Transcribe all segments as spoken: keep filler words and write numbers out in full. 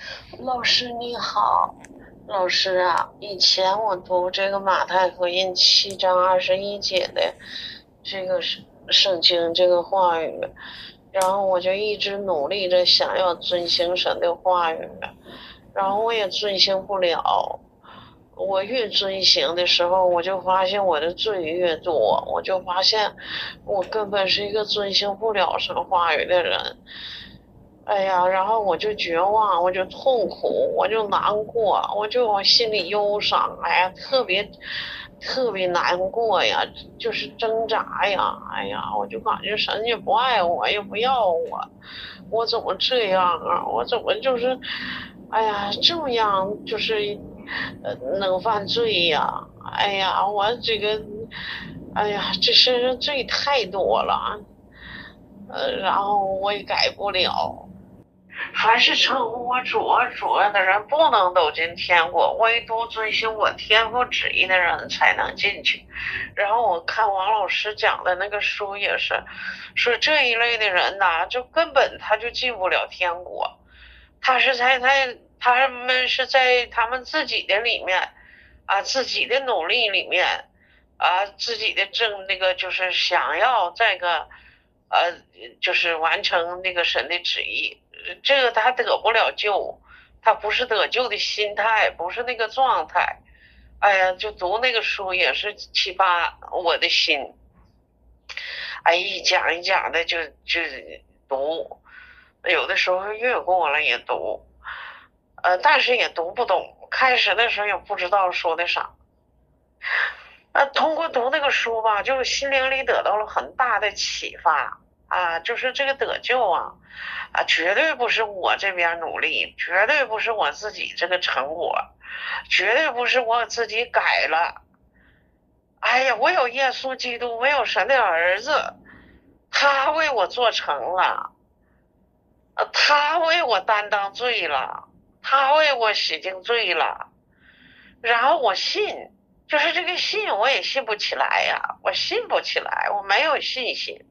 老师你好，老师啊，以前我读这个马太福音七章二十一节的这个圣圣经这个话语，然后我就一直努力着想要遵行神的话语，然后我也遵行不了。我越遵行的时候，我就发现我的罪越多，我就发现我根本是一个遵行不了神话语的人。哎呀，然后我就绝望，我就痛苦，我就难过，我就我心里忧伤，哎呀，特别特别难过呀，就是挣扎呀，哎呀，我就感觉神也不爱我，也不要我，我怎么这样啊？我怎么就是，哎呀，这样就是呃能犯罪呀？哎呀，我这个，哎呀，这身上罪太多了，呃，然后我也改不了。凡是称呼我主啊主啊的人，不能走进天国，唯独遵循我天父旨意的人才能进去。然后我看王老师讲的那个书也是，说这一类的人呐，就根本他就进不了天国，他是在在他们是在他们自己的里面啊，自己的努力里面啊，自己的正那个就是想要这个呃，就是完成那个神的旨意。这个他得不了救，他不是得救的心态，不是那个状态。哎呀，就读那个书也是启发我的心。哎，一讲一讲的就就读，有的时候越过了也读，呃，但是也读不懂。开始的时候也不知道说的啥。呃，通过读那个书吧，就是心灵里得到了很大的启发啊，就是这个得救啊，啊，绝对不是我这边努力，绝对不是我自己这个成果，绝对不是我自己改了。哎呀，我有耶稣基督，我有神的儿子，他为我做成了，呃他为我担当罪了，他为我洗净罪了，然后我信。就是这个信我也信不起来呀，我信不起来，我没有信心。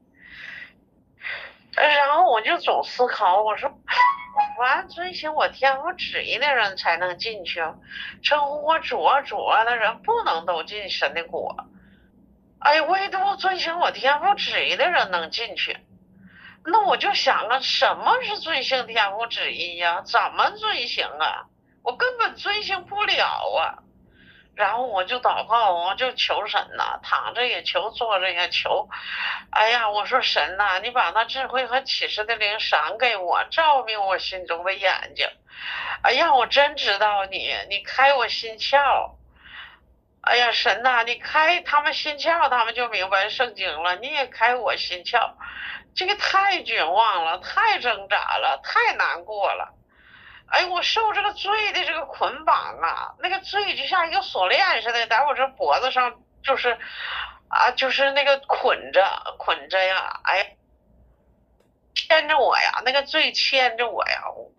然后我就总思考，我说，凡遵循我天父旨意的人才能进去，称呼我主啊主啊的人不能都进神的国。哎，唯独遵循我天父旨意的人能进去。那我就想啊，什么是遵行天父旨意呀？怎么遵行啊？我根本遵行不了啊。然后我就祷告，我就求神呐，躺着也求，坐着也求。哎呀，我说神呐，你把那智慧和启示的灵赏给我，照明我心中的眼睛。哎呀，我真知道你，你开我心窍。哎呀，神呐，你开他们心窍，他们就明白圣经了。你也开我心窍，这个太绝望了，太挣扎了，太难过了。哎，我受这个罪的这个捆绑啊，那个罪就像一个锁链似的，在我这脖子上，就是啊，就是那个捆着捆着呀，哎，牵着我呀，那个罪牵着我呀，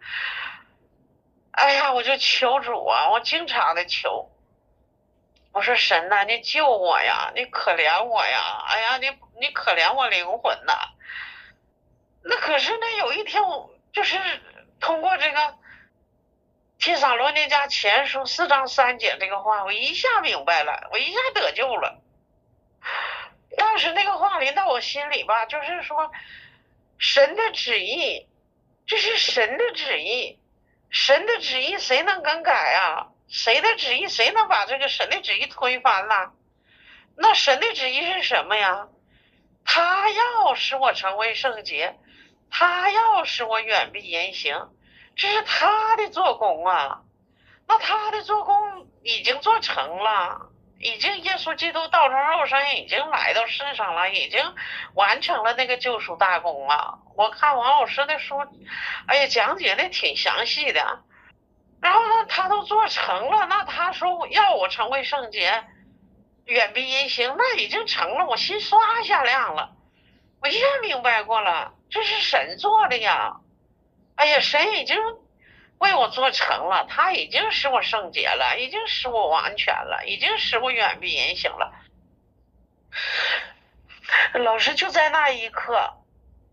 哎呀，我就求主啊，我经常的求，我说神呐，你救我呀，你可怜我呀，哎呀，你你可怜我灵魂呐。那可是呢，有一天我就是通过这个。提撒罗尼迦前书四章三节这个话，我一下明白了，我一下得救了。当时那个话临到我心里吧，就是说，神的旨意，这是神的旨意，神的旨意谁能更改啊？谁的旨意谁能把这个神的旨意推翻呢？那神的旨意是什么呀？他要使我成为圣洁，他要使我远避淫行，这是他的做工啊。那他的做工已经做成了，已经耶稣基督道成肉身，已经来到世上了，已经完成了那个救赎大功了。我看王老师的书，哎呀，讲解的挺详细的。然后呢，他都做成了，那他说要我成为圣洁，远避阴行，那已经成了，我心唰一下亮了，我一下明白过了，这是神做的呀。哎呀，神已经为我做成了，他已经使我圣洁了，已经使我完全了，已经使我远避淫行了。老师就在那一刻，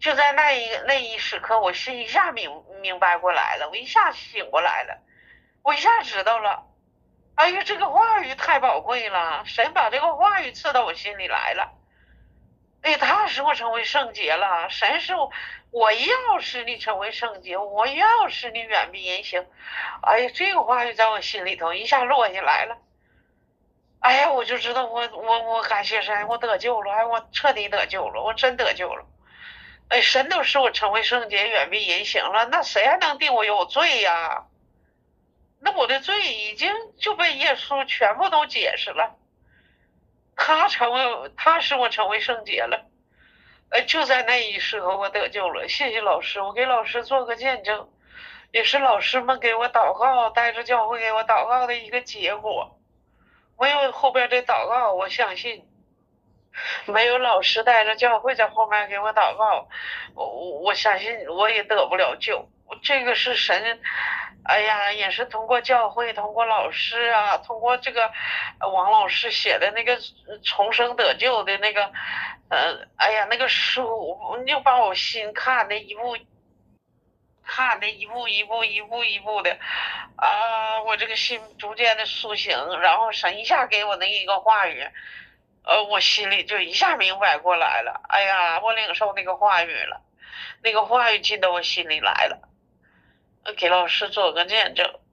就在那一那一时刻，我是一下明明白过来了，我一下醒过来了，我一下知道了。哎呀，这个话语太宝贵了，神把这个话语赐到我心里来了。哎，他使我成为圣洁了。神是我，我要使你成为圣洁，我要使你远避淫行。哎呀，这个话语在我心里头一下落下来了。哎呀，我就知道我我我感谢神，我得救了，哎，我彻底得救了，我真得救了。哎，神都使我成为圣洁，远避淫行了，那谁还能定我有罪呀？那我的罪已经就被耶稣全部都解释了，他成为他使我成为圣洁了。呃，就在那一时候我得救了，谢谢老师，我给老师做个见证，也是老师们给我祷告，带着教会给我祷告的一个结果。没有后边的祷告，我相信没有老师带着教会在后面给我祷告，我我相信我也得不了救。这个是神，哎呀，也是通过教会，通过老师啊，通过这个王老师写的那个重生得救的那个，呃，哎呀，那个书，就把我心看的一步。看的一步一步一步一步的，啊，我这个心逐渐的苏醒，然后神一下给我那一个话语，呃，我心里就一下明白过来了。哎呀，我领受那个话语了，那个话语进到我心里来了，给老师做个见证。